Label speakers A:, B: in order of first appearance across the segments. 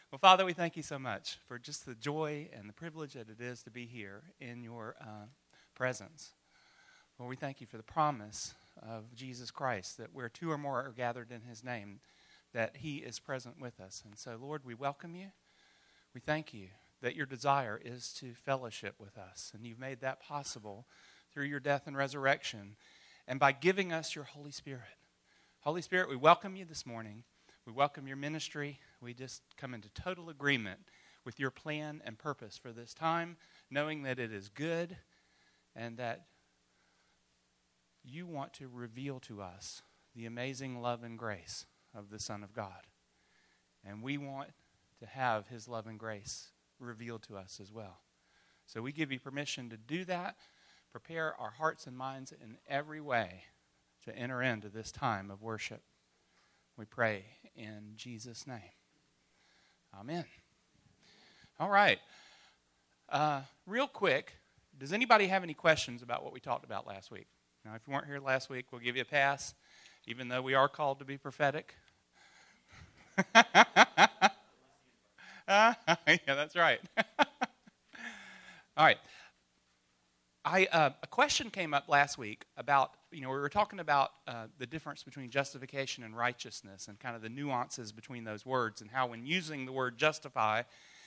A: Well, Father, we thank you so much for just the joy and the privilege that it is to be here in your presence. Lord, we thank you for the promise of Jesus Christ, that where two or more are gathered in his name, that he is present with us. And so, Lord, we welcome you. We thank you that your desire is to fellowship with us, and you've made that possible through your death and resurrection, and by giving us your Holy Spirit. Holy Spirit, we welcome you this morning. We welcome your ministry. We just come into total agreement with your plan and purpose for this time, knowing that it is good and that you want to reveal to us the amazing love and grace of the Son of God. And we want to have his love and grace revealed to us as well. So we give you permission to do that, prepare our hearts and minds in every way to enter into this time of worship. We pray in Jesus' name. Amen. All right. Real quick, does anybody have any questions about what we talked about last week? Now, if you weren't here last week, we'll give you a pass, even though we are called to be prophetic. Yeah, that's right. All right. A question came up last week about, we were talking about the difference between justification and righteousness and kind of the nuances between those words, and how when using the word justify,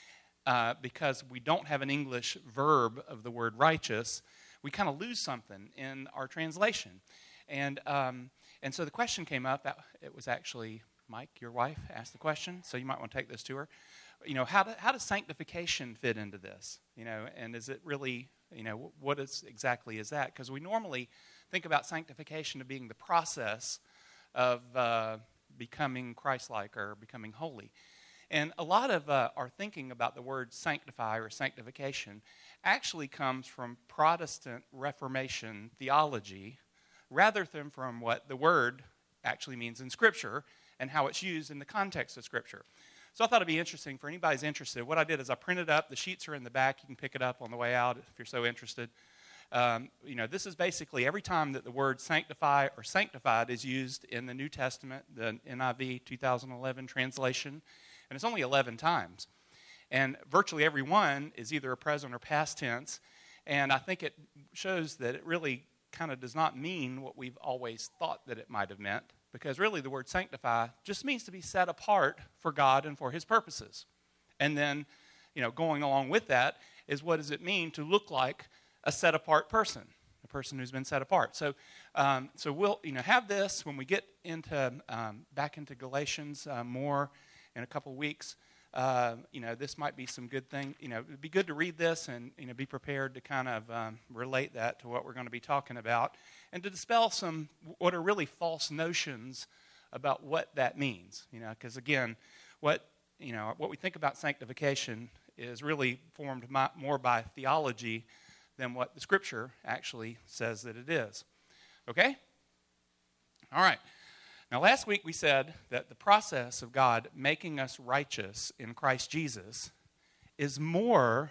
A: because we don't have an English verb of the word righteous, we kind of lose something in our translation. And so the question came up. It was actually Mike, your wife, asked the question, so you might want to take this to her. How does sanctification fit into this? And is it really, what exactly is that? Because we normally think about sanctification as being the process of becoming Christ-like or becoming holy. And a lot of our thinking about the word sanctify or sanctification actually comes from Protestant Reformation theology rather than from what the word actually means in Scripture and how it's used in the context of Scripture. So I thought it'd be interesting for anybody who's interested. What I did is I printed up, the sheets are in the back. You can pick it up on the way out if you're so interested. This is basically every time that the word sanctify or sanctified is used in the New Testament, the NIV 2011 translation, and it's only 11 times. And virtually every one is either a present or past tense, and I think it shows that it really kind of does not mean what we've always thought that it might have meant, because really the word sanctify just means to be set apart for God and for his purposes. And then, going along with that is what does it mean to look like a set-apart person, a person who's been set apart. So we'll have this when we get into back into Galatians more in a couple weeks. This might be some good thing. It'd be good to read this and be prepared to kind of relate that to what we're going to be talking about, and to dispel some what are really false notions about what that means. Because again, what we think about sanctification is really formed more by theology than what the Scripture actually says that it is. Okay? All right. Now, last week we said that the process of God making us righteous in Christ Jesus is more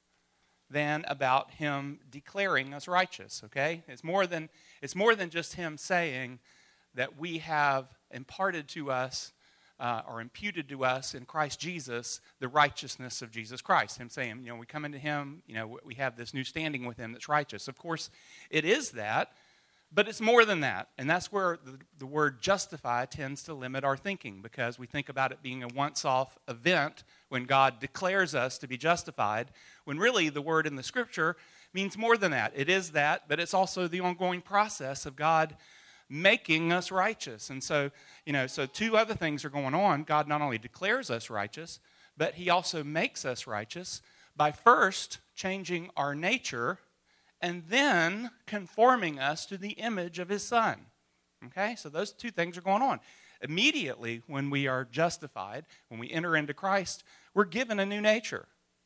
A: than about him declaring us righteous, okay? It's more than just him saying that we have imparted to us or imputed to us in Christ Jesus the righteousness of Jesus Christ. Him saying, we come into him, we have this new standing with him that's righteous. Of course, it is that. But it's more than that, and that's where the word justify tends to limit our thinking, because we think about it being a once-off event when God declares us to be justified, when really the word in the Scripture means more than that. It is that, but it's also the ongoing process of God making us righteous. And so, so two other things are going on. God not only declares us righteous, but he also makes us righteous by first changing our nature and then conforming us to the image of his Son. Okay? So those two things are going on. Immediately when we are justified, when we enter into Christ, we're given a new nature.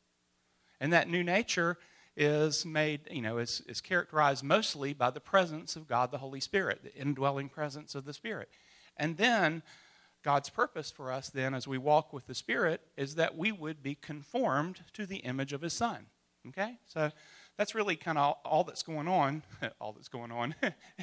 A: And that new nature is made, is characterized mostly by the presence of God the Holy Spirit, the indwelling presence of the Spirit. And then God's purpose for us then as we walk with the Spirit is that we would be conformed to the image of his Son. Okay? So that's really kind of all that's going on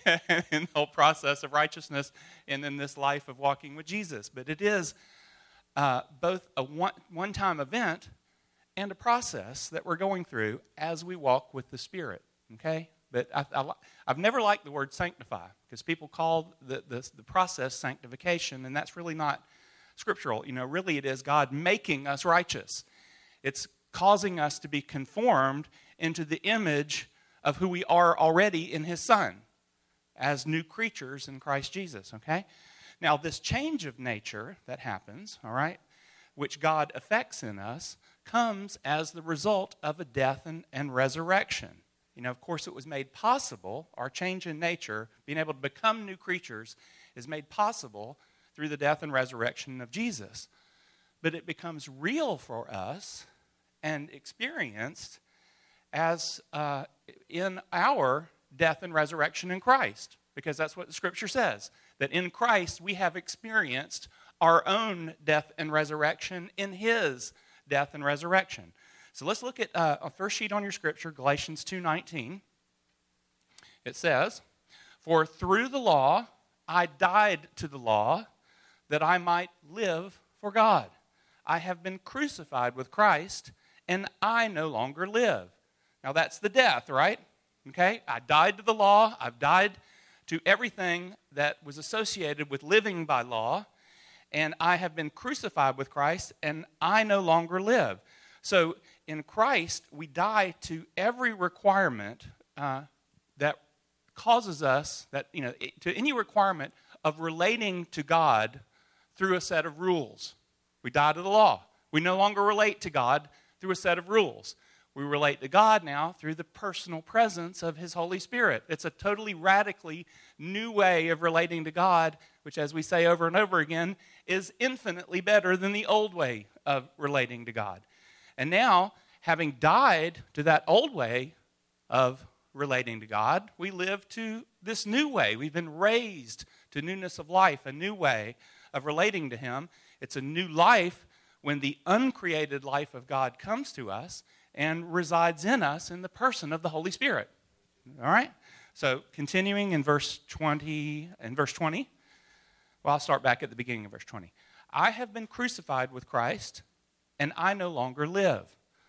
A: in the whole process of righteousness and in this life of walking with Jesus. But it is both a one-time event and a process that we're going through as we walk with the Spirit, okay? But I've never liked the word sanctify because people call the process sanctification, and that's really not scriptural. Really it is God making us righteous. It's causing us to be conformed into the image of who we are already in His Son as new creatures in Christ Jesus, okay? Now, this change of nature that happens, all right, which God effects in us, comes as the result of a death and resurrection. Of course, it was made possible, our change in nature, being able to become new creatures, is made possible through the death and resurrection of Jesus. But it becomes real for us and experienced as in our death and resurrection in Christ. Because that's what the Scripture says, that in Christ we have experienced our own death and resurrection in His death and resurrection. So let's look at a first sheet on your Scripture, Galatians 2:19. It says, "For through the law I died to the law, that I might live for God. I have been crucified with Christ, and I no longer live." Now that's the death, right? Okay, I died to the law. I've died to everything that was associated with living by law, and I have been crucified with Christ, and I no longer live. So in Christ, we die to every requirement that causes us, to any requirement of relating to God through a set of rules. We die to the law. We no longer relate to God through a set of rules. We relate to God now through the personal presence of His Holy Spirit. It's a totally radically new way of relating to God, which, as we say over and over again, is infinitely better than the old way of relating to God. And now, having died to that old way of relating to God, we live to this new way. We've been raised to newness of life, a new way of relating to Him. It's a new life when the uncreated life of God comes to us and resides in us in the person of the Holy Spirit. All right? So continuing in verse 20, well, I'll start back at the beginning of verse 20. "I have been crucified with Christ, and I no longer live.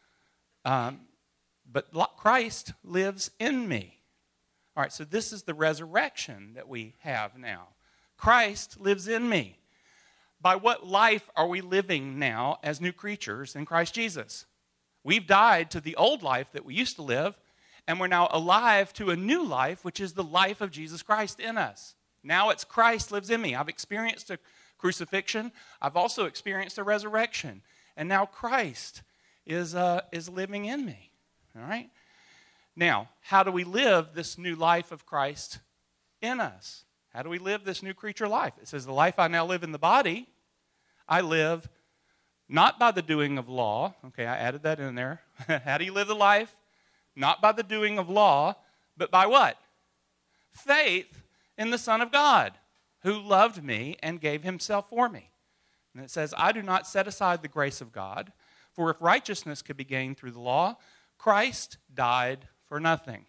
A: But Christ lives in me." All right, so this is the resurrection that we have now. Christ lives in me. By what life are we living now as new creatures in Christ Jesus? We've died to the old life that we used to live, and we're now alive to a new life, which is the life of Jesus Christ in us. Now it's Christ lives in me. I've experienced a crucifixion. I've also experienced a resurrection. And now Christ is living in me. All right? Now, how do we live this new life of Christ in us? How do we live this new creature life? It says, "The life I now live in the body, I live not by the doing of law." Okay, I added that in there. How do you live the life? Not by the doing of law, but by what? Faith in the Son of God, who loved me and gave Himself for me. And it says, "I do not set aside the grace of God, for if righteousness could be gained through the law, Christ died for nothing."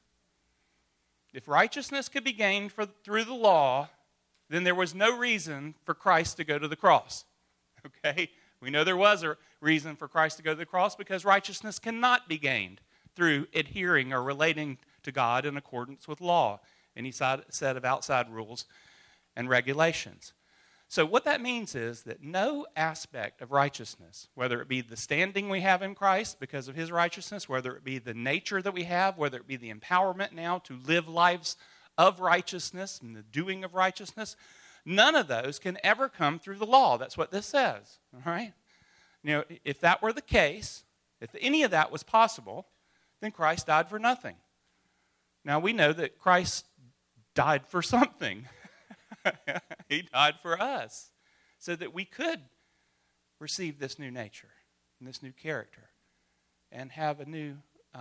A: If righteousness could be gained through the law, then there was no reason for Christ to go to the cross. Okay? We know there was a reason for Christ to go to the cross because righteousness cannot be gained through adhering or relating to God in accordance with law, any set of outside rules and regulations. So what that means is that no aspect of righteousness, whether it be the standing we have in Christ because of His righteousness, whether it be the nature that we have, whether it be the empowerment now to live lives of righteousness and the doing of righteousness, none of those can ever come through the law. That's what this says. All right? If that were the case, if any of that was possible, then Christ died for nothing. Now we know that Christ died for something. He died for us so that we could receive this new nature and this new character and have a new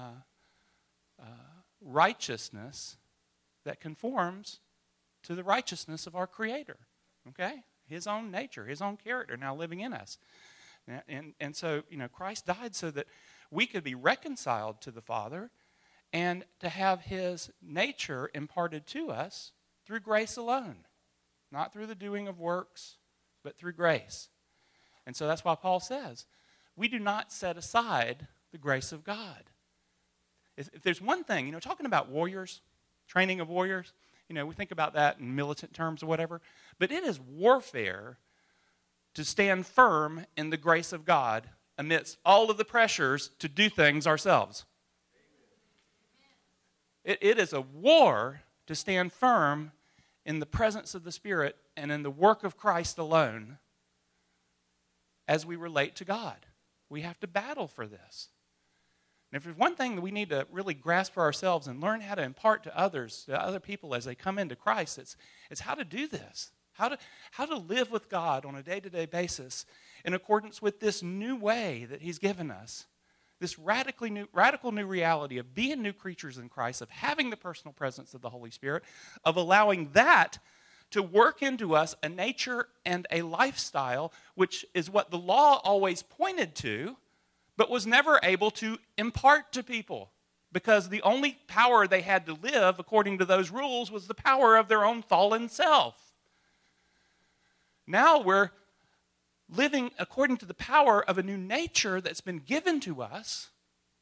A: righteousness that conforms to the righteousness of our Creator. Okay? His own nature, His own character now living in us. And so, Christ died so that we could be reconciled to the Father and to have His nature imparted to us through grace alone. Not through the doing of works, but through grace. And so that's why Paul says, we do not set aside the grace of God. If there's one thing, talking about warriors, training of warriors, we think about that in militant terms or whatever, but it is warfare to stand firm in the grace of God amidst all of the pressures to do things ourselves. It is a war to stand firm in the presence of the Spirit and in the work of Christ alone as we relate to God. We have to battle for this. And if there's one thing that we need to really grasp for ourselves and learn how to impart to others, to other people as they come into Christ, it's how to do this. How to live with God on a day-to-day basis in accordance with this new way that He's given us. This radical new reality of being new creatures in Christ, of having the personal presence of the Holy Spirit, of allowing that to work into us a nature and a lifestyle, which is what the law always pointed to, but was never able to impart to people. Because the only power they had to live according to those rules was the power of their own fallen self. Now we're living according to the power of a new nature that's been given to us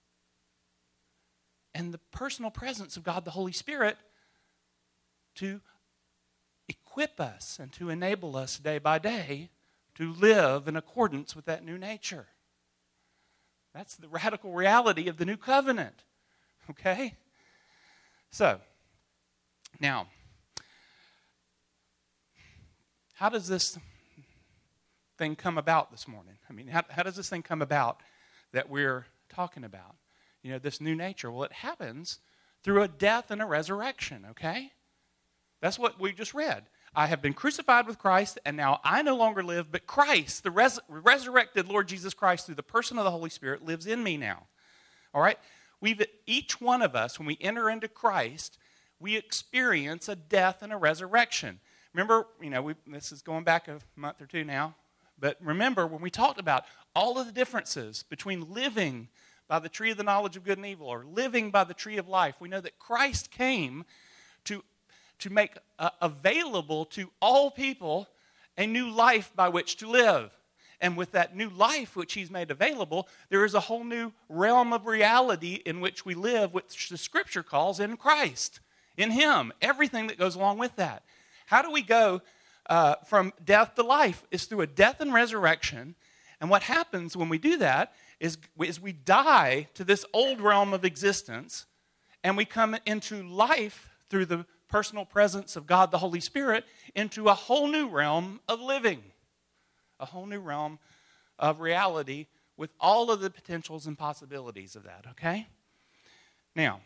A: and the personal presence of God the Holy Spirit to equip us and to enable us day by day to live in accordance with that new nature. That's the radical reality of the new covenant. Okay? So, now, how does this thing come about this morning? I mean, how does this thing come about that we're talking about? This new nature. Well, it happens through a death and a resurrection, okay? That's what we just read. I have been crucified with Christ, and now I no longer live, but Christ, the resurrected Lord Jesus Christ, through the person of the Holy Spirit, lives in me now. All right? Each one of us, when we enter into Christ, we experience a death and a resurrection. Remember, this is going back a month or two now, but remember when we talked about all of the differences between living by the tree of the knowledge of good and evil or living by the tree of life, we know that Christ came to make available to all people a new life by which to live. And with that new life which He's made available, there is a whole new realm of reality in which we live, which the Scripture calls in Christ, in Him, everything that goes along with that. How do we go from death to life? It's through a death and resurrection. And what happens when we do that is we die to this old realm of existence, and we come into life through the personal presence of God the Holy Spirit into a whole new realm of living, a whole new realm of reality with all of the potentials and possibilities of that, okay? Now,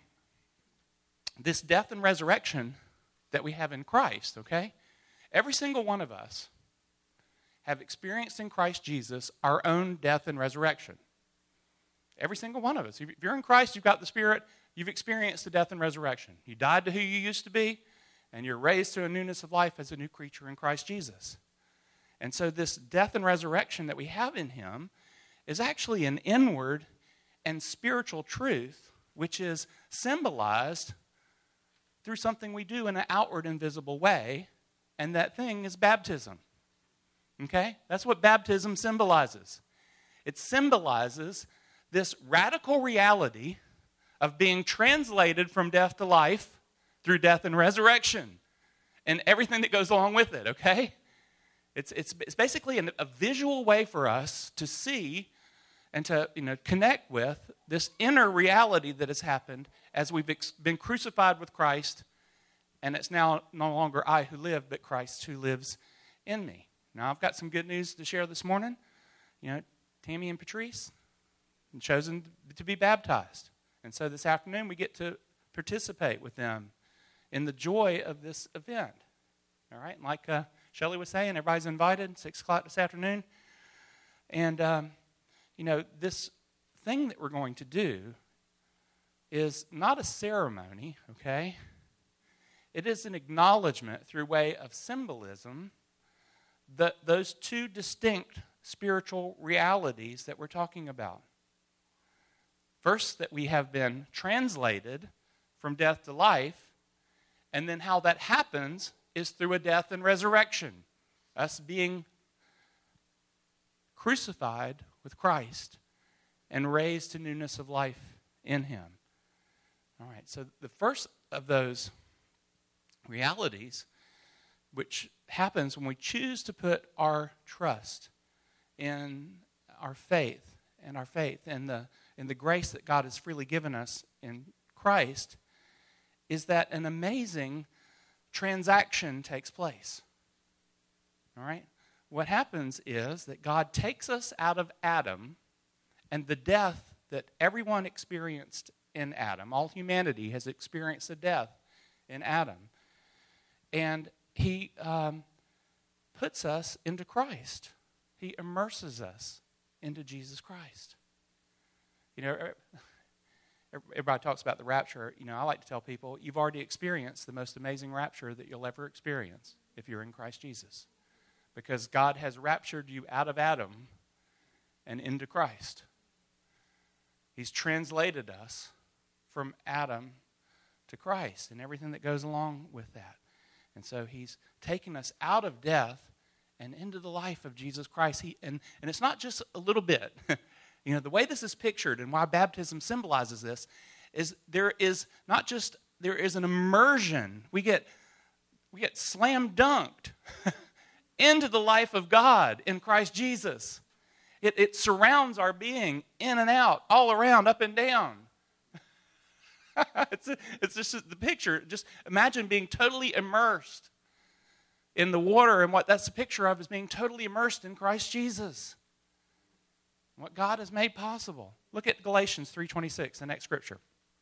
A: this death and resurrection that we have in Christ, okay? Every single one of us have experienced in Christ Jesus our own death and resurrection. Every single one of us. If you're in Christ, you've got the Spirit, you've experienced the death and resurrection. You died to who you used to be, and you're raised to a newness of life as a new creature in Christ Jesus. And so this death and resurrection that we have in Him is actually an inward and spiritual truth, which is symbolized through something we do in an outward and visible way, and that thing is baptism. Okay? That's what baptism symbolizes. It symbolizes this radical reality of being translated from death to life through death and resurrection and everything that goes along with it, okay? It's basically a visual way for us to see and to connect with this inner reality that has happened as we've been crucified with Christ, and it's now no longer I who live, but Christ who lives in me. Now, I've got some good news to share this morning. Tammy and Patrice have chosen to be baptized. And so this afternoon we get to participate with them in the joy of this event. All right? And like Shelley was saying, everybody's invited, 6 o'clock this afternoon. And, this thing that we're going to do is not a ceremony, okay? It is an acknowledgement through way of symbolism that those two distinct spiritual realities that we're talking about. First, that we have been translated from death to life, and then how that happens is through a death and resurrection. Us being crucified with Christ and raised to newness of life in him. All right, so the first of those realities, which happens when we choose to put our trust in our faith and in the grace that God has freely given us in Christ, is that an amazing transaction takes place. All right? What happens is that God takes us out of Adam and the death that everyone experienced in Adam. All humanity has experienced a death in Adam. And he puts us into Christ. He immerses us into Jesus Christ. You know, everybody talks about the rapture. You know, I like to tell people, you've already experienced the most amazing rapture that you'll ever experience if you're in Christ Jesus. Because God has raptured you out of Adam and into Christ. He's translated us from Adam to Christ and everything that goes along with that. And so he's taken us out of death and into the life of Jesus Christ. And it's not just a little bit. You know, the way this is pictured and why baptism symbolizes this is there is an immersion. We get slam dunked into the life of God in Christ Jesus. It surrounds our being in and out, all around, up and down. It's just the picture. Just imagine being totally immersed in the water, and what that's a picture of is being totally immersed in Christ Jesus. What God has made possible. Look at Galatians 3:26, the next scripture.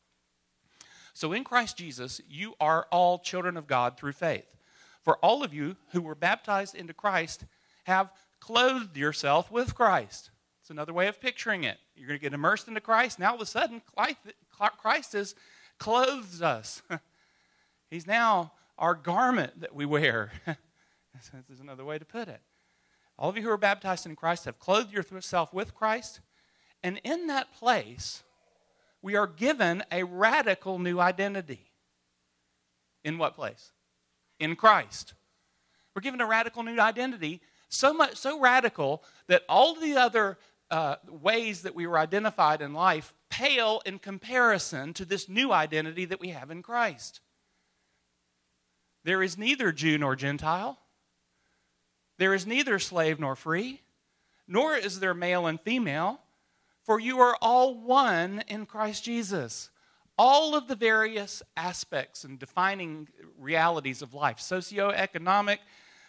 A: So in Christ Jesus, you are all children of God through faith. For all of you who were baptized into Christ have clothed yourself with Christ. It's another way of picturing it. You're going to get immersed into Christ. Now all of a sudden, Christ has clothed us. He's now our garment that we wear. This is another way to put it. All of you who are baptized in Christ have clothed yourself with Christ. And in that place, we are given a radical new identity. In what place? In Christ. We're given a radical new identity, so radical that all the other ways that we were identified in life pale in comparison to this new identity that we have in Christ. There is neither Jew nor Gentile. There is neither slave nor free, nor is there male and female, for you are all one in Christ Jesus. All of the various aspects and defining realities of life, socioeconomic,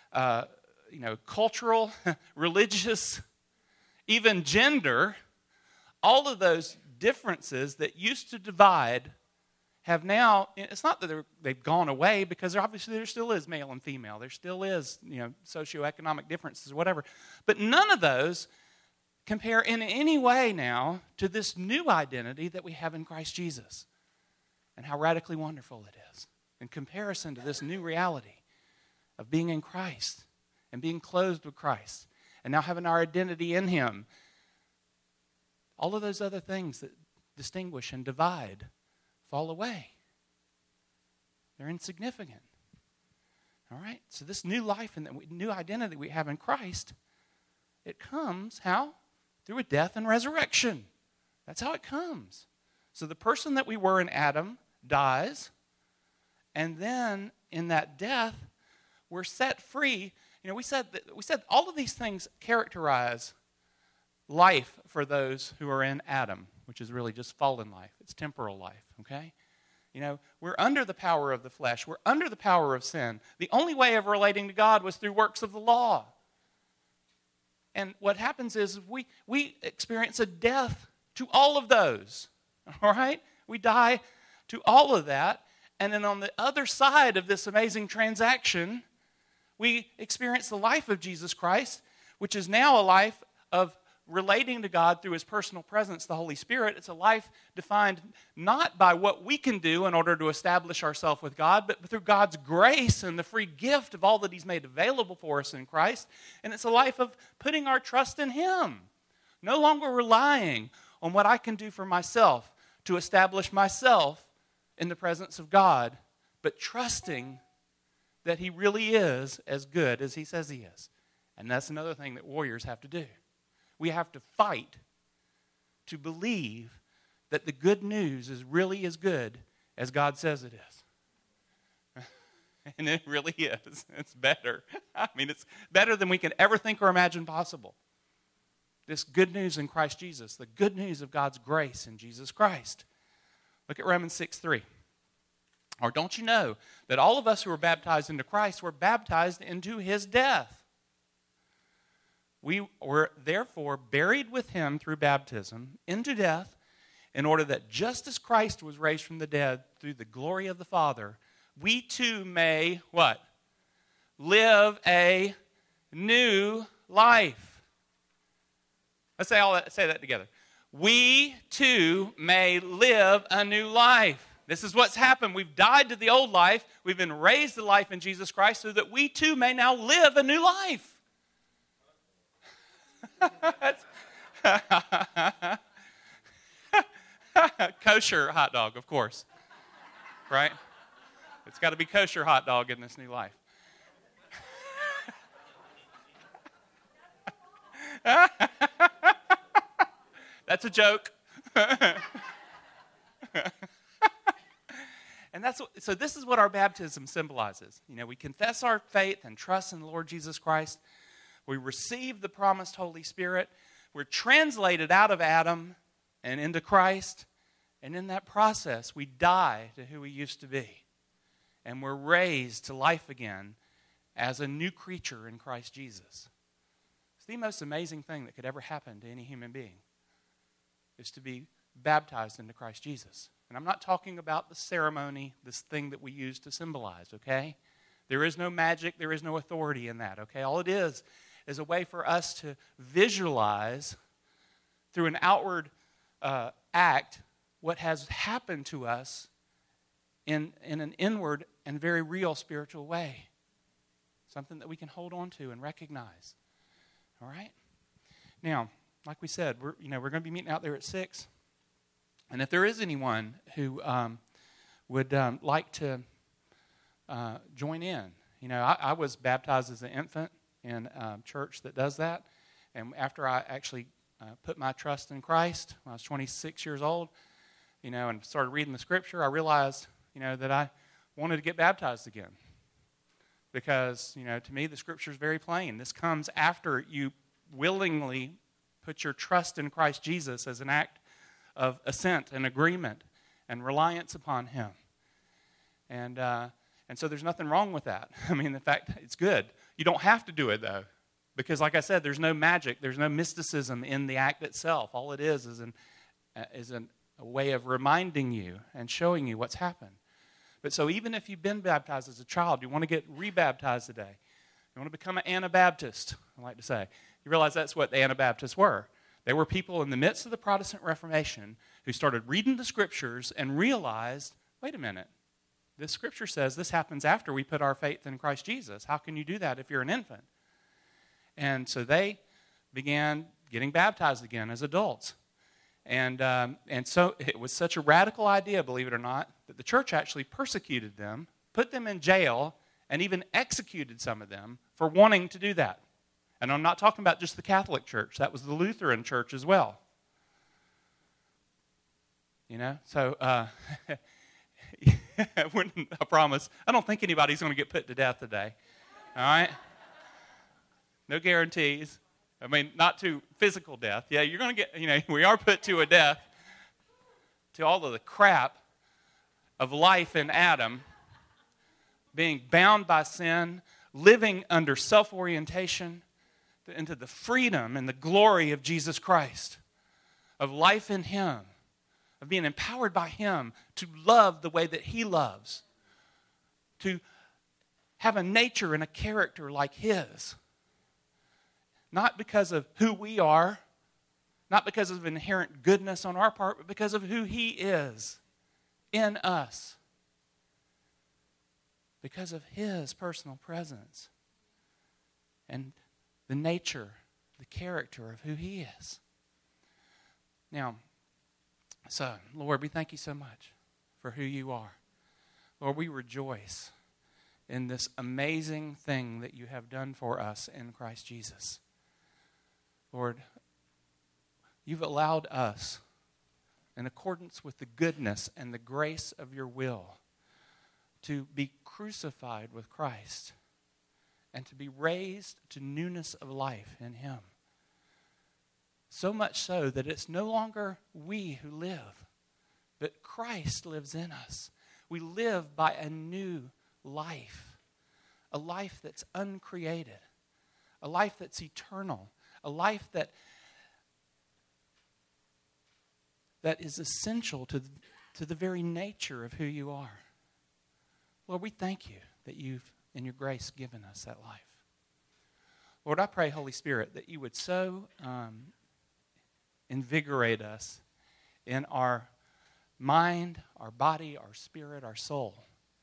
A: cultural, religious, even gender, all of those differences that used to divide have now, it's not that they've gone away, because obviously there still is male and female. There still is, socioeconomic differences or whatever. But none of those compare in any way now to this new identity that we have in Christ Jesus. And how radically wonderful it is in comparison to this new reality of being in Christ and being clothed with Christ and now having our identity in Him. All of those other things that distinguish and divide fall away. They're insignificant. All right? So this new life and the new identity we have in Christ, it comes how? Through a death and resurrection. That's how it comes. So the person that we were in Adam dies, and then in that death, we're set free. We said all of these things characterize life for those who are in Adam, which is really just fallen life. It's temporal life, okay? We're under the power of the flesh. We're under the power of sin. The only way of relating to God was through works of the law. And what happens is we experience a death to all of those, all right? We die to all of that. And then on the other side of this amazing transaction, we experience the life of Jesus Christ, which is now a life of relating to God through His personal presence, the Holy Spirit. It's a life defined not by what we can do in order to establish ourselves with God, but through God's grace and the free gift of all that He's made available for us in Christ. And it's a life of putting our trust in Him, no longer relying on what I can do for myself to establish myself in the presence of God, but trusting that He really is as good as He says He is. And that's another thing that warriors have to do. We have to fight to believe that the good news is really as good as God says it is. And it really is. It's better. I mean, it's better than we can ever think or imagine possible. This good news in Christ Jesus, the good news of God's grace in Jesus Christ. Look at Romans 6:3. Or don't you know that all of us who were baptized into Christ were baptized into his death? We were therefore buried with him through baptism into death, in order that just as Christ was raised from the dead through the glory of the Father, we too may, what? Live a new life. Let's say that together. We too may live a new life. This is what's happened. We've died to the old life. We've been raised to life in Jesus Christ so that we too may now live a new life. Kosher hot dog, of course. Right? It's got to be kosher hot dog in this new life. That's a joke. And so this is what our baptism symbolizes. You know, we confess our faith and trust in the Lord Jesus Christ. We receive the promised Holy Spirit. We're translated out of Adam and into Christ. And in that process, we die to who we used to be. And we're raised to life again as a new creature in Christ Jesus. It's the most amazing thing that could ever happen to any human being, is to be baptized into Christ Jesus. And I'm not talking about the ceremony, this thing that we use to symbolize, okay? There is no magic, there is no authority in that, okay? All it is a way for us to visualize through an outward act what has happened to us in an inward and very real spiritual way. Something that we can hold on to and recognize. All right? Now, like we said, we're going to be meeting out there at 6. And if there is anyone who would like to join in, you know, I was baptized as an infant in a church that does that. And after I actually put my trust in Christ when I was 26 years old, you know, and started reading the Scripture, I realized, you know, that I wanted to get baptized again. Because, you know, to me the Scripture is very plain. This comes after you willingly put your trust in Christ Jesus as an act of assent and agreement and reliance upon him. And so there's nothing wrong with that. I mean, in fact, it's good. You don't have to do it, though. Because, like I said, there's no magic. There's no mysticism in the act itself. All it is a way of reminding you and showing you what's happened. But so even if you've been baptized as a child, you want to get rebaptized today. You want to become an Anabaptist, I like to say. You realize that's what the Anabaptists were. They were people in the midst of the Protestant Reformation who started reading the Scriptures and realized, wait a minute, this Scripture says this happens after we put our faith in Christ Jesus. How can you do that if you're an infant? And so they began getting baptized again as adults. And so it was such a radical idea, believe it or not, that the church actually persecuted them, put them in jail, and even executed some of them for wanting to do that. And I'm not talking about just the Catholic Church. That was the Lutheran Church as well. You know? So, I promise, I don't think anybody's going to get put to death today. All right? No guarantees. I mean, not to physical death. Yeah, you're going to get, you know, we are put to a death to all of the crap of life in Adam, being bound by sin, living under self-orientation, into the freedom and the glory of Jesus Christ, of life in him, of being empowered by him to love the way that he loves, to have a nature and a character like his. Not because of who we are, not because of inherent goodness on our part, but because of who he is in us. Because of his personal presence and the nature, the character of who he is. Now, so, Lord, we thank you so much for who you are. Lord, we rejoice in this amazing thing that you have done for us in Christ Jesus. Lord, you've allowed us, in accordance with the goodness and the grace of your will, to be crucified with Christ and to be raised to newness of life in him. So much so that it's no longer we who live, but Christ lives in us. We live by a new life, a life that's uncreated, a life that's eternal, a life that is essential to the very nature of who you are. Lord, we thank you that you've, in your grace, given us that life. Lord, I pray, Holy Spirit, that you would so invigorate us in our mind, our body, our spirit, our soul.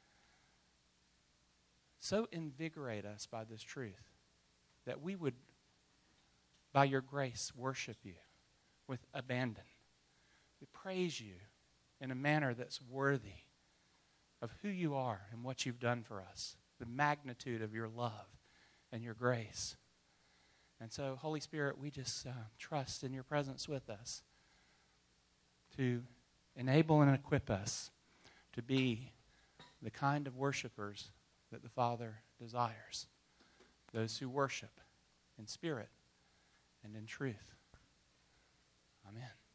A: So invigorate us by this truth that we would, by your grace, worship you with abandon. We praise you in a manner that's worthy of who you are and what you've done for us, the magnitude of your love and your grace. And so, Holy Spirit, we just trust in your presence with us to enable and equip us to be the kind of worshipers that the Father desires, those who worship in spirit and in truth. Amen.